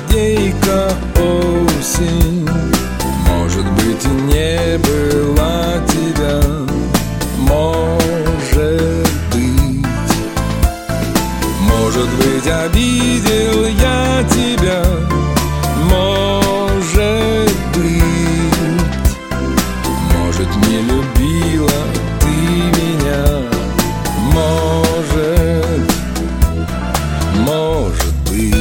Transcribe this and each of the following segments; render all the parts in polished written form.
злодейка осень. Может быть, и не было тебя, может быть, обидел я тебя, может быть, может, не любила ты меня, может быть.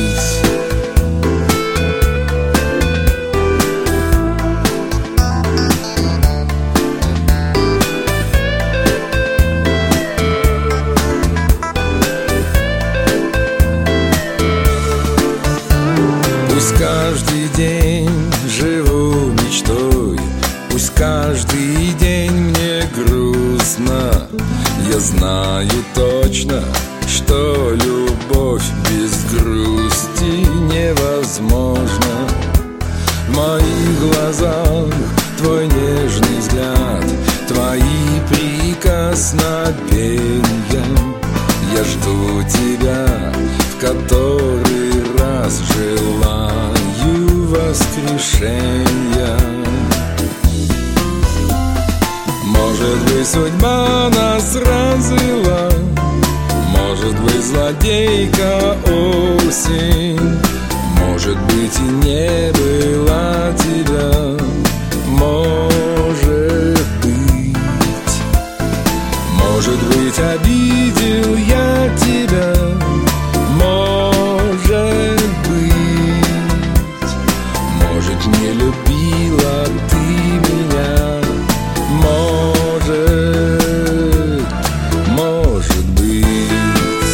Пусть каждый день живу мечтой, пусть каждый день мне грустно. Я знаю точно, что любовь без грусти невозможна. В моих глазах твой нежный взгляд, твои прикосновения. Я жду тебя в который раз, желаю воскрешения. Может быть, судьба нас развела, может быть, злодейка осень. Может быть, и не было тебя, может быть, обидел я тебя, может быть, может, не любила ты меня, может быть.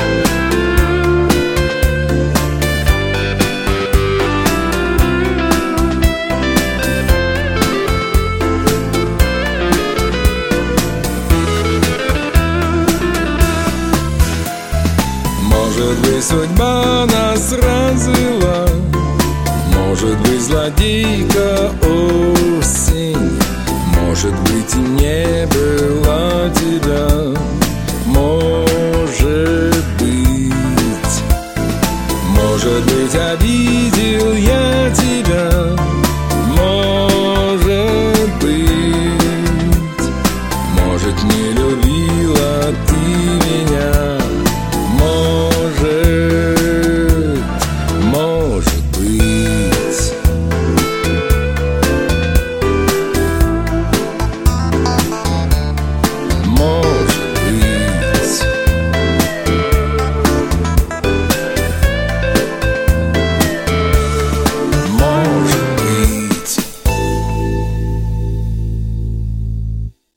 Может быть, судьба нас развела, может быть, злодейка осень. Может быть, и не было тебя, может быть, обидел я тебя, может